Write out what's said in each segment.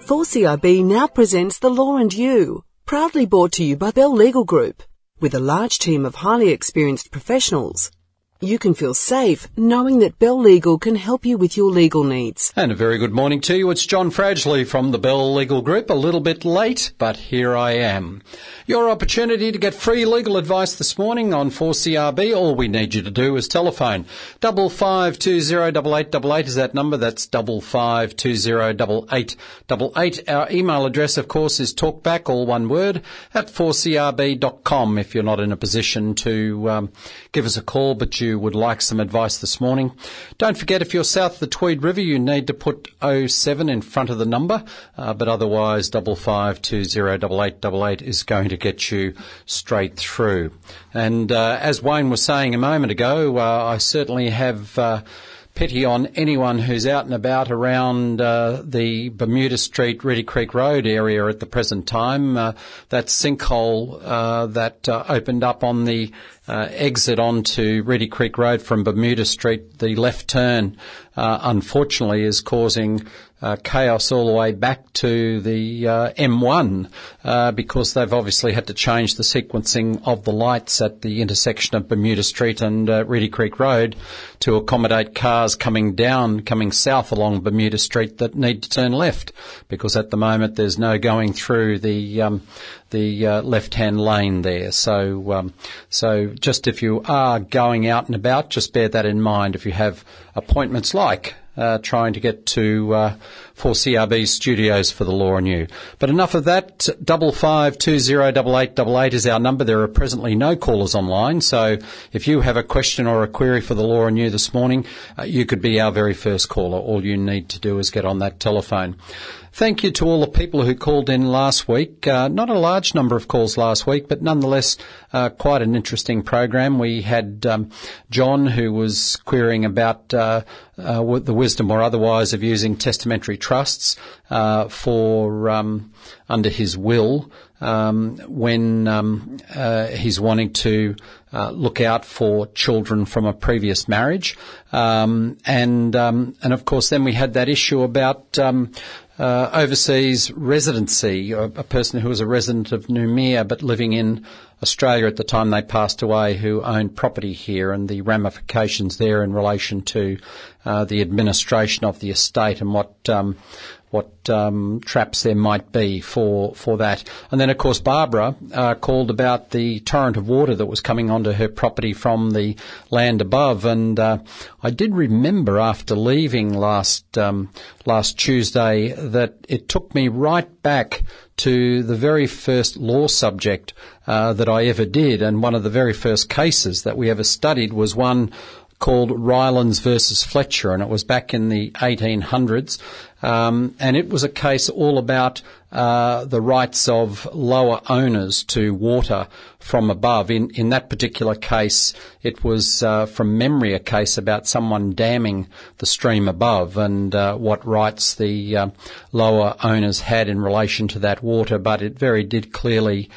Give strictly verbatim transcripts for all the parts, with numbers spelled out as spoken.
four C R B now presents The Law and You, proudly brought to you by Bell Legal Group. With a large team of highly experienced professionals, you can feel safe knowing that Bell Legal can help you with your legal needs. And a very good morning to you. It's John Fradgley from the Bell Legal Group. A little bit late, but here I am. Your opportunity to get free legal advice this morning on four C R B. All we need you to do is telephone. Double five two zero double eight double eight is that number. That's double five two zero double eight double eight. Our email address, of course, is talkback, all one word, at four c r b dot com if you're not in a position to um, give us a call, but you would like some advice this morning. Don't forget, if you're south of the Tweed River, you need to put oh seven in front of the number, uh, but otherwise double five two zero double eight double eight is going to get you straight through. And uh, as Wayne was saying a moment ago, uh, I certainly have uh, pity on anyone who's out and about around uh, the Bermuda Street, Reedy Creek Road area at the present time. Uh, that sinkhole uh, that uh, opened up on the uh, exit onto Reedy Creek Road from Bermuda Street, the left turn, uh, unfortunately is causing Uh, chaos all the way back to the uh, M one uh, because they've obviously had to change the sequencing of the lights at the intersection of Bermuda Street and uh, Reedy Creek Road to accommodate cars coming down, coming south along Bermuda Street that need to turn left, because at the moment there's no going through the um, the uh, left-hand lane there. So, um, so just if you are going out and about, just bear that in mind if you have appointments like Uh, trying to get to uh, four C R B studios for the Law and You. But enough of that. Double five two zero double eight double eight is our number. There are presently no callers online, so if you have a question or a query for the Law and You this morning, uh, you could be our very first caller. All you need to do is get on that telephone. Thank you to all the people who called in last week. Uh, not a large number of calls last week, but nonetheless uh, quite an interesting program. We had um, John, who was querying about uh, uh, the wisdom or otherwise of using testamentary trusts uh, for um, under his will um, when um, uh, he's wanting to uh, look out for children from a previous marriage. Um, and, um, and, of course, then we had that issue about Um, Uh, overseas residency, a, a person who was a resident of Noumea but living in Australia at the time they passed away, who owned property here, and the ramifications there in relation to uh, the administration of the estate and what um, what um, traps there might be for for that. And then, of course, Barbara uh, called about the torrent of water that was coming onto her property from the land above. And uh, I did remember after leaving last um, last Tuesday that it took me right back to the very first law subject uh, that I ever did, and one of the very first cases that we ever studied was one called Rylands versus Fletcher, and it was back in the eighteen hundreds, um, and it was a case all about uh, the rights of lower owners to water from above. In in that particular case, it was uh, from memory a case about someone damming the stream above and uh, what rights the uh, lower owners had in relation to that water, but it very did clearly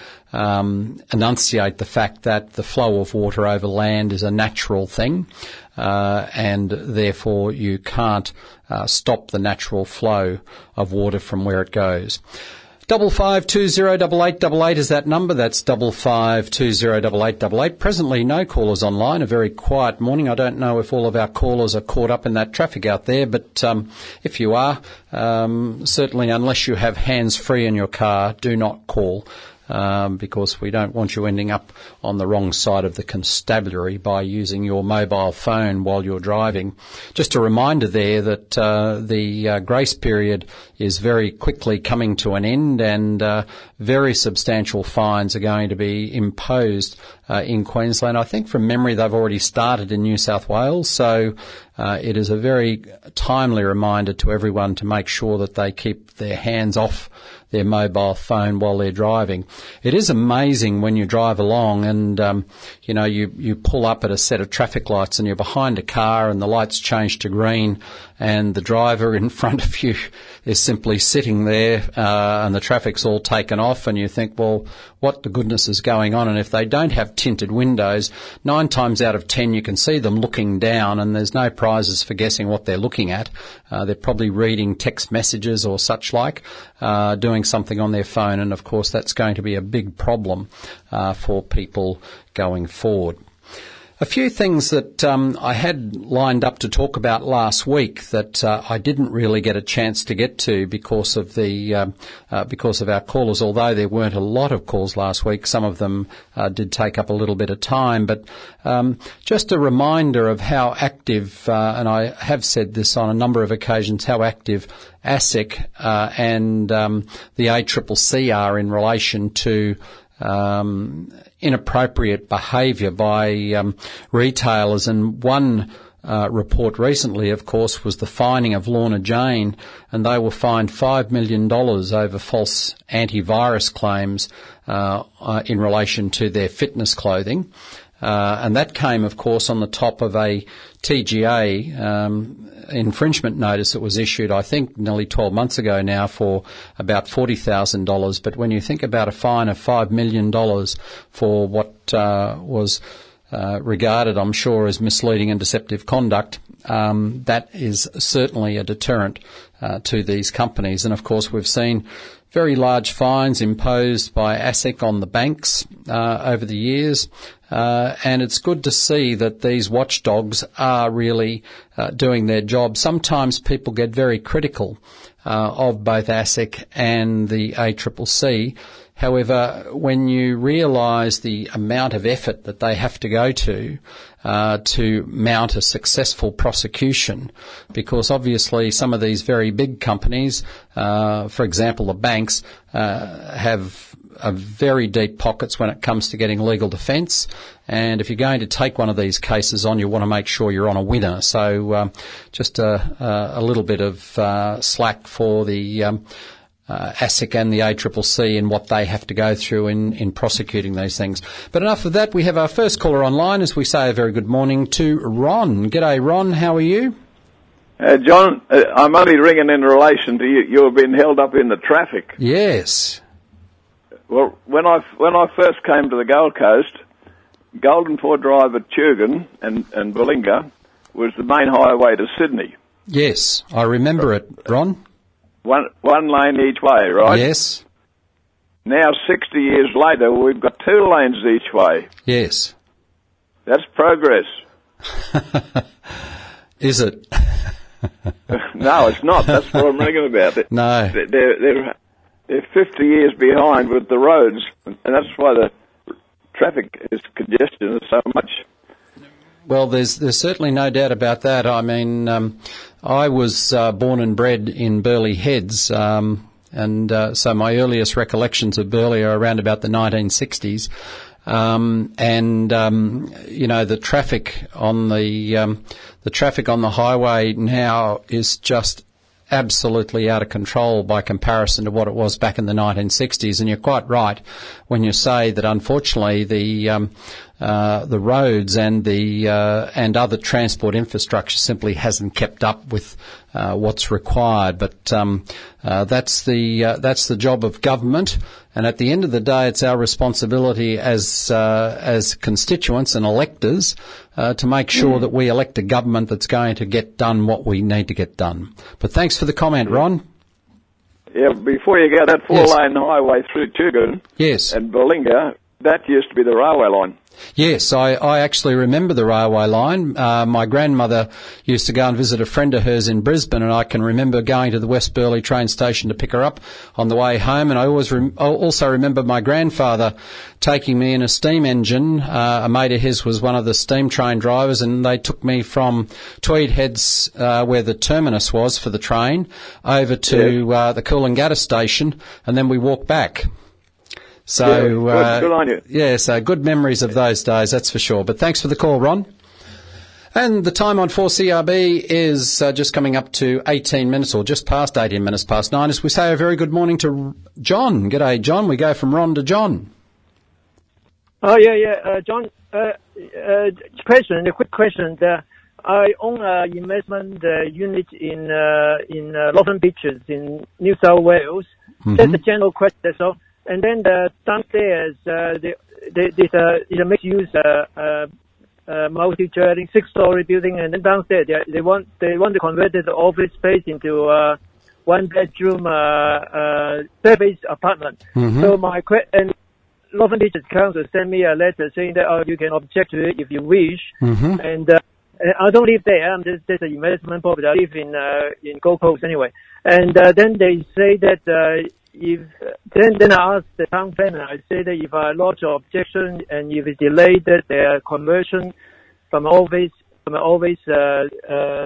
Um, enunciate the fact that the flow of water over land is a natural thing, uh, and therefore you can't uh, stop the natural flow of water from where it goes. Double five two zero double eight double eight is that number. That's double five two zero double eight double eight. Presently, no callers online. A very quiet morning. I don't know if all of our callers are caught up in that traffic out there, but um, if you are, um, certainly unless you have hands free in your car, do not call. Um, because we don't want you ending up on the wrong side of the constabulary by using your mobile phone while you're driving. Just a reminder there that uh, the uh, grace period is very quickly coming to an end, and uh, very substantial fines are going to be imposed uh, in Queensland. I think from memory they've already started in New South Wales, so uh, it is a very timely reminder to everyone to make sure that they keep their hands off their mobile phone while they're driving. It is amazing when you drive along and, um, you know, you, you pull up at a set of traffic lights and you're behind a car and the lights change to green and the driver in front of you is simply sitting there, uh, and the traffic's all taken off, and you think, well, what the goodness is going on? And if they don't have tinted windows, nine times out of ten you can see them looking down, and there's no prizes for guessing what they're looking at. Uh, they're probably reading text messages or such like, uh, doing something on their phone, and of course that's going to be a big problem uh, for people going forward. A few things that um, I had lined up to talk about last week that uh, I didn't really get a chance to get to because of the uh, uh, because of our callers. Although there weren't a lot of calls last week, some of them uh, did take up a little bit of time. But um, just a reminder of how active, uh, and I have said this on a number of occasions, how active ASIC uh, and um, the A C C C are in relation to Um, inappropriate behaviour by um, retailers. And one uh, report recently, of course, was the fining of Lorna Jane, and they were fined five million dollars over false antivirus claims uh, uh, in relation to their fitness clothing. Uh, and that came, of course, on the top of a T G A um, infringement notice that was issued, I think, nearly twelve months ago now for about forty thousand dollars. But when you think about a fine of five million dollars for what uh, was uh, regarded, I'm sure, as misleading and deceptive conduct, um, that is certainly a deterrent uh, to these companies. And, of course, we've seen very large fines imposed by ASIC on the banks uh, over the years. Uh, and it's good to see that these watchdogs are really uh, doing their job. Sometimes people get very critical uh, of both ASIC and the A C C C. However, when you realise the amount of effort that they have to go to uh, to mount a successful prosecution, because obviously some of these very big companies, uh, for example the banks, uh, have uh, very deep pockets when it comes to getting legal defence, and if you're going to take one of these cases on, you want to make sure you're on a winner. So um, just a, a little bit of uh, slack for the um, Uh, ASIC and the A C C C and what they have to go through in, in prosecuting these things. But enough of that. We have our first caller online, as we say a very good morning to Ron. G'day, Ron. How are you? Uh, John, uh, I'm only ringing in relation to you. You've been held up in the traffic. Yes. Well, when I, when I first came to the Gold Coast, Golden Port Drive at Tugun and, and Bullinga was the main highway to Sydney. Yes, I remember it, Ron. One, one lane each way, right? Yes. Now, sixty years later, we've got two lanes each way. Yes. That's progress. Is it? No, it's not. That's what I'm ringing about. No. They're, they're, they're fifty years behind with the roads, and that's why the traffic is congestion so much. Well, there's there's certainly no doubt about that. I mean, um, I was uh, born and bred in Burleigh Heads, um, and uh, so my earliest recollections of Burleigh are around about the nineteen sixties. Um, and um, you know, the traffic on the um, the traffic on the highway now is just absolutely out of control by comparison to what it was back in the nineteen sixties. And you're quite right when you say that, unfortunately, the um, uh, the roads and the uh, and other transport infrastructure simply hasn't kept up with uh, what's required. But um, uh, that's the uh, that's the job of government. And at the end of the day, it's our responsibility as uh, as constituents and electors uh, to make sure mm. that we elect a government that's going to get done what we need to get done. But thanks for the comment, Ron. Yeah, before you go, that four-lane yes. highway through Tugun yes. and Bullinga, that used to be the railway line. Yes, I, I actually remember the railway line. Uh, my grandmother used to go and visit a friend of hers in Brisbane, and I can remember going to the West Burleigh train station to pick her up on the way home. And I always rem- I also remember my grandfather taking me in a steam engine. Uh, a mate of his was one of the steam train drivers, and they took me from Tweed Heads, uh, where the terminus was for the train, over to yeah. uh, the Coolangatta station, and then we walked back. So, yeah, good, uh, good on you. yeah, so good memories of those days, that's for sure. But thanks for the call, Ron. And the time on four C R B is uh, just coming up to eighteen minutes, or just past eighteen minutes past nine, as we say a very good morning to John. G'day, John. We go from Ron to John. Oh, yeah, yeah, uh, John. Uh, uh, question, a quick question. Uh, I own an investment uh, unit in uh, in uh, Northern Beaches in New South Wales. Mm-hmm. That's a general question. That's all. And then the downstairs, uh, the, the, there's a, it's a mixed-use uh, uh, uh, multi-dwelling six-story building, and then downstairs they, they want they want to convert the office space into uh, one-bedroom uh, uh, service apartment. Mm-hmm. So my que- and Northern Beaches Council sent me a letter saying that oh, you can object to it if you wish, mm-hmm. and. Uh, I don't live there. I'm just, there's an investment property. I live in uh, in Gold Coast anyway. And uh, then they say that uh, if then then I asked the town planner. I say that if I lodge an objection and if it's delayed, that their conversion from office from office uh, uh,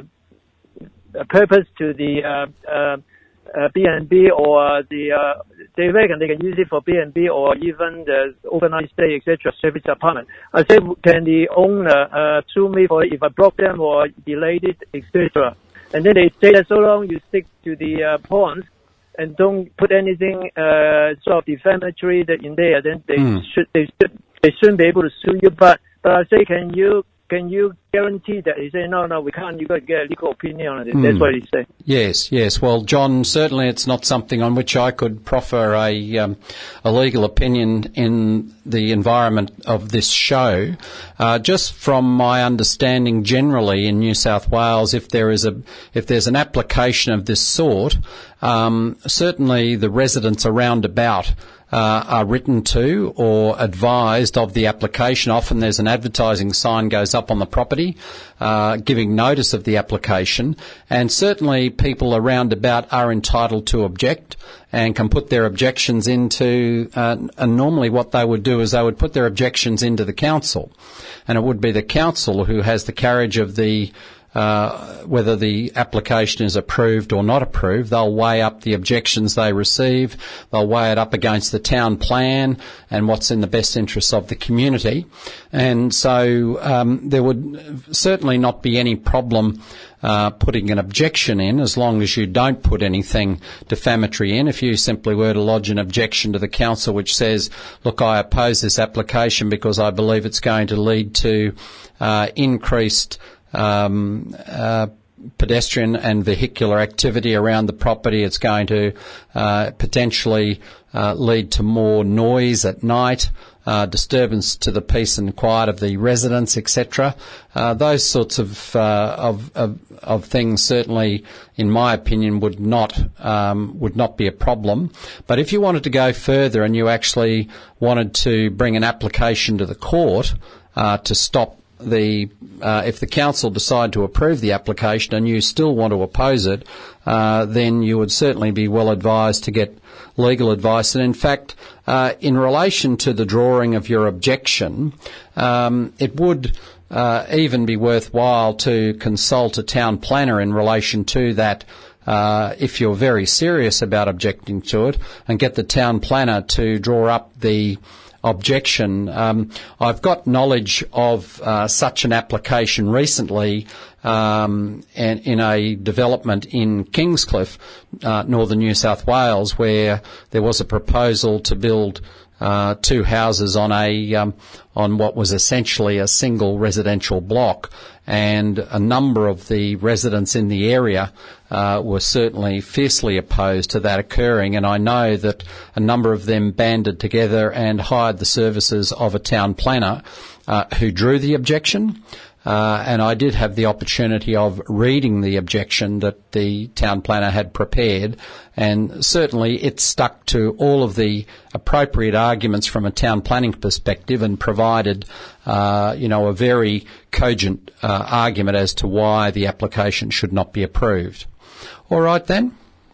purpose to the uh, uh, uh, B and B or the uh, they reckon they can use it for B and B or even the overnight stay, et cetera, service apartment. I said, can the owner uh, sue me for if I block them or delayed it, et cetera. And then they say that so long you stick to the uh, points and don't put anything uh, sort of defamatory that in there, then they mm. should they should they shouldn't be able to sue you. But but I say, can you can you guarantee that? He said, no, no, we can't. You got to get a legal opinion on it. Mm. That's what he said. Yes, yes. Well, John, certainly it's not something on which I could proffer a um, a legal opinion in the environment of this show. Uh, just from my understanding, generally in New South Wales, if there is a if there's an application of this sort, um, certainly the residents around about Uh, are written to or advised of the application. Often there's an advertising sign goes up on the property uh, giving notice of the application, and certainly people around about are entitled to object and can put their objections into, uh, and normally what they would do is they would put their objections into the council, and it would be the council who has the carriage of the Uh, whether the application is approved or not approved. They'll weigh up the objections they receive. They'll weigh it up against the town plan and what's in the best interests of the community. And so um, there would certainly not be any problem uh, putting an objection in as long as you don't put anything defamatory in. If you simply were to lodge an objection to the council which says, look, I oppose this application because I believe it's going to lead to uh, increased Um, uh, pedestrian and vehicular activity around the property. It's going to uh, potentially uh, lead to more noise at night, uh, disturbance to the peace and quiet of the residents, et cetera. Uh, those sorts of, uh, of, of of things certainly, in my opinion, would not um, would not be a problem. But if you wanted to go further and you actually wanted to bring an application to the court uh, to stop the uh, if the council decide to approve the application and you still want to oppose it, uh, then you would certainly be well advised to get legal advice. And in fact, uh, in relation to the drawing of your objection, um, it would uh, even be worthwhile to consult a town planner in relation to that. Uh, if you're very serious about objecting to it, and get the town planner to draw up the objection. Um, I've got knowledge of uh, such an application recently um, and in a development in Kingscliff, uh, northern New South Wales, where there was a proposal to build uh, two houses on a um, on what was essentially a single residential block, and a number of the residents in the area uh, were certainly fiercely opposed to that occurring, and I know that a number of them banded together and hired the services of a town planner uh, who drew the objection. Uh, and I did have the opportunity of reading the objection that the town planner had prepared, and certainly it stuck to all of the appropriate arguments from a town planning perspective and provided, uh, you know, a very cogent uh, argument as to why the application should not be approved. All right then.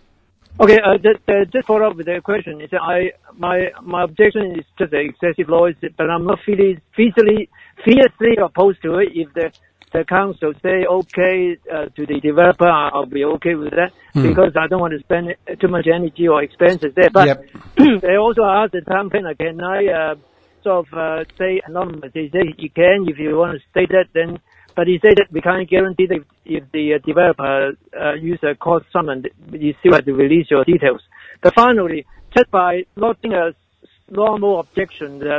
Okay, uh, just, uh, just follow up with the question. Is that I my my objection is just the excessive noise, but I'm not feeling fiercely fiercely opposed to it. If the the council say okay uh, to the developer, I'll be okay with that mm. because I don't want to spend too much energy or expenses there. But yep. they also asked the town planner, can I uh, sort of uh, say anonymous? They say you can if you want to state that, then. But he said that we can't guarantee that if the uh, developer uh, use a court summon, you still have to release your details. But finally, just by lodging a normal objection, that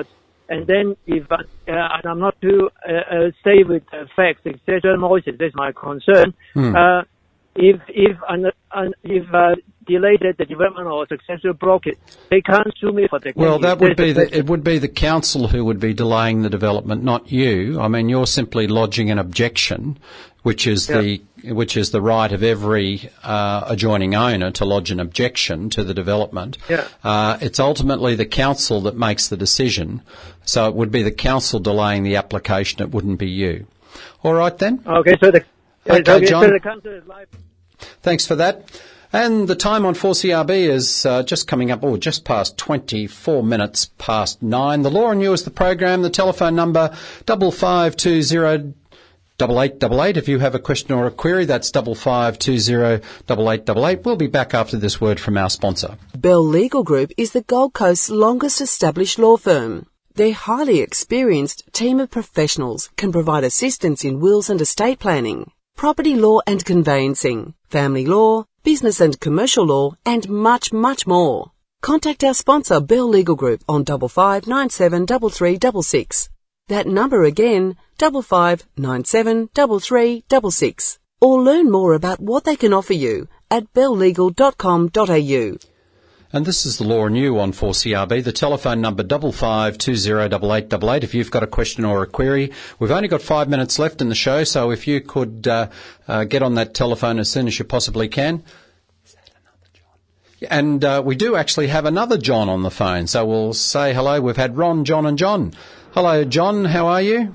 And then if uh, and I'm not too uh, uh, stay with uh, facts, et cetera. Noises, that's my concern. Hmm. Uh, if if an, an, if uh, delayed the development or successful broke it, they can't sue me for the. Well, that would be the, it would be the council who would be delaying the development, not you. I mean, you're simply lodging an objection, which is yeah. the which is the right of every uh, adjoining owner to lodge an objection to the development. Yeah. Uh, it's ultimately the council that makes the decision, so it would be the council delaying the application. It wouldn't be you. All right then. Okay, so the okay, okay, John. So the council is live. Thanks for that. And the time on four C R B is uh, just coming up, or oh, just past twenty-four minutes past nine. The Law and You is the program. The telephone number, double five two zero double eight double eight. If you have a question or a query, that's double five two zero double eight double eight. We'll be back after this word from our sponsor. Bell Legal Group is the Gold Coast's longest established law firm. Their highly experienced team of professionals can provide assistance in wills and estate planning, property law and conveyancing, family law, business and commercial law, and much, much more. Contact our sponsor, Bell Legal Group, on double five nine seven double three double six. That number again, double five nine seven double three double six. Or learn more about what they can offer you at bell legal dot com dot a u. And this is the Law and You on four C R B. The telephone number, double five two zero double eight double eight. If you've got a question or a query, we've only got five minutes left in the show, so if you could uh, uh, get on that telephone as soon as you possibly can. Is that another John? And uh, we do actually have another John on the phone, so we'll say hello. We've had Ron, John and John. Hello, John. How are you?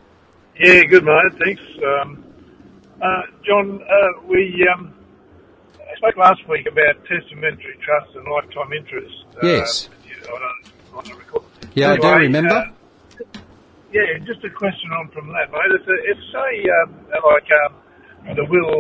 Yeah, good, mate. Thanks. Um, uh, John, uh, we... Um I spoke last week about testamentary trusts and lifetime interest. Yes. Uh, I don't want to recall. Yeah, anyway, I do remember. Uh, yeah, just a question on from that, mate. If, if say, um, like, um, the will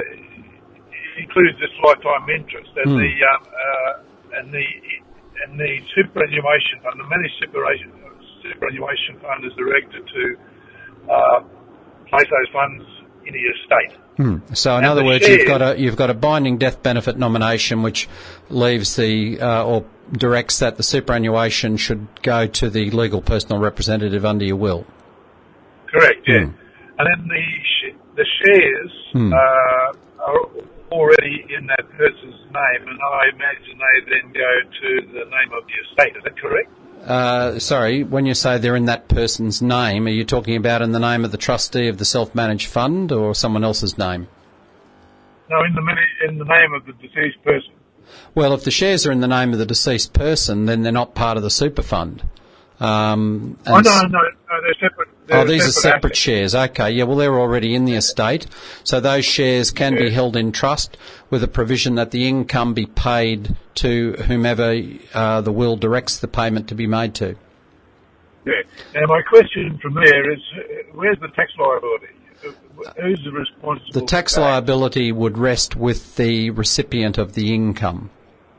uh, includes this lifetime interest, and mm. the um, uh, and the and the superannuation fund, the managed superannuation superannuation fund, is directed to uh, place those funds in the estate. Hmm. So, in and other words, shares, you've got a you've got a binding death benefit nomination, which leaves the uh, or directs that the superannuation should go to the legal personal representative under your will. Correct. Yeah. Hmm. And then the sh- the shares hmm. uh, are already in that person's name, and I imagine they then go to the name of the estate. Is that correct? Uh, sorry, when you say they're in that person's name, are you talking about in the name of the trustee of the self-managed fund or someone else's name? No, in the in the name of the deceased person. Well, if the shares are in the name of the deceased person, then they're not part of the super fund. Um, oh, no, no, no, they're separate. They're oh, these separate are separate assets. shares. Okay, yeah, well, they're already in the estate. So those shares can yeah. be held in trust with a provision that the income be paid to whomever uh, the will directs the payment to be made to. Yeah. Now, my question from there is, where's the tax liability? Who's the responsible? The tax liability would rest with the recipient of the income.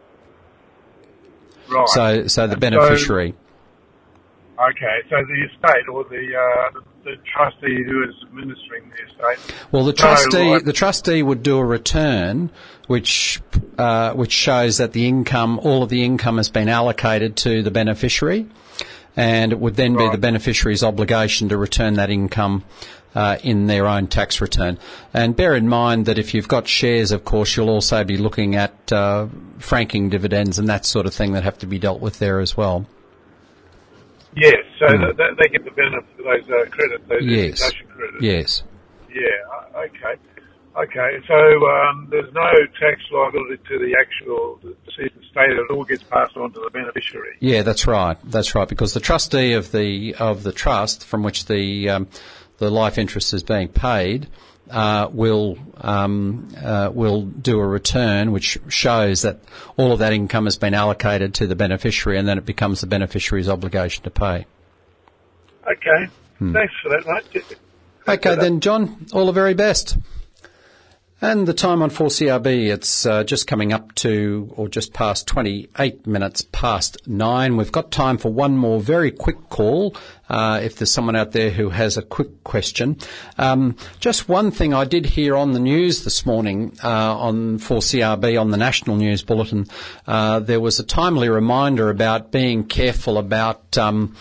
Right. So, so the and beneficiary. So, Okay, so the estate or the uh, the trustee who is administering the estate. Well, the so, trustee like, the trustee would do a return which uh, which shows that the income, all of the income, has been allocated to the beneficiary, and it would then right. be the beneficiary's obligation to return that income uh, in their own tax return. And bear in mind that if you've got shares, of course, you'll also be looking at uh, franking dividends and that sort of thing that have to be dealt with there as well. Yes, so mm. th- they get the benefit of those uh, credits, those yes. education credits. Yes. Yeah, okay. Okay, so um, there's no tax liability to the actual deceased estate. It all gets passed on to the beneficiary. Yeah, that's right. That's right, because the trustee of the of the trust from which the um, the life interest is being paid uh, will um, uh, will do a return which shows that all of that income has been allocated to the beneficiary, and then it becomes the beneficiary's obligation to pay. Okay, hmm. thanks for that, mate. Okay, then, John, all the very best. And the time on four C R B, it's uh, just coming up to, or just past twenty-eight minutes past nine. We've got time for one more very quick call, uh, if there's someone out there who has a quick question. Um, just one thing I did hear on the news this morning, uh, on four C R B, on the National News Bulletin, uh, there was a timely reminder about being careful about, um,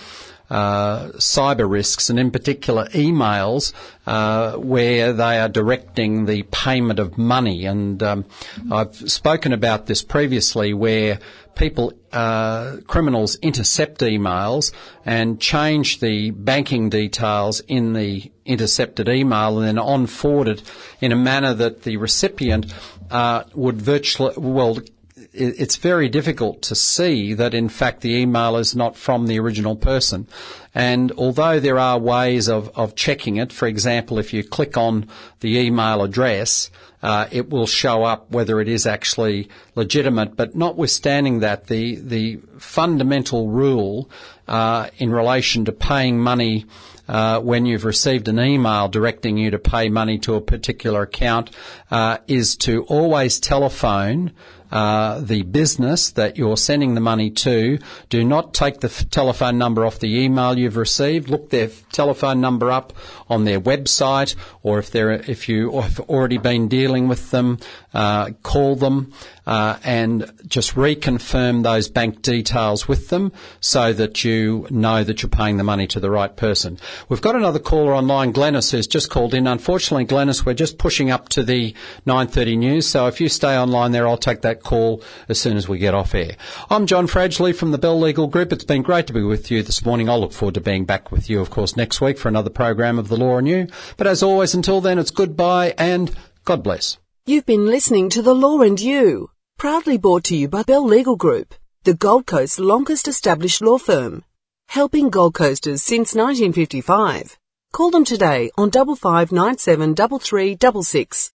uh, cyber risks, and in particular emails uh, where they are directing the payment of money. And um, I've spoken about this previously, where people, uh, criminals intercept emails and change the banking details in the intercepted email and then on-forward it in a manner that the recipient uh, would virtually, well, it's very difficult to see that, in fact, the email is not from the original person. And although there are ways of, of checking it, for example, if you click on the email address, uh, it will show up whether it is actually legitimate. But notwithstanding that, the, the fundamental rule uh, in relation to paying money Uh, when you've received an email directing you to pay money to a particular account, uh, is to always telephone uh, the business that you're sending the money to. Do not take the f- telephone number off the email you've received. Look their f- telephone number up on their website, or if they're if you have already been dealing with them, uh, call them uh, and just reconfirm those bank details with them so that you know that you're paying the money to the right person. We've got another caller online, Glennis, who's just called in. Unfortunately, Glennis, we're just pushing up to the nine thirty news, so if you stay online there, I'll take that call as soon as we get off air. I'm John Fradgley from the Bell Legal Group. It's been great to be with you this morning. I'll look forward to being back with you, of course, next week for another program of The Law and You. But as always, until then, it's goodbye and God bless. You've been listening to The Law and You, proudly brought to you by Bell Legal Group, the Gold Coast's longest established law firm, helping Gold Coasters since nineteen fifty-five. Call them today on double five nine seven double three double six.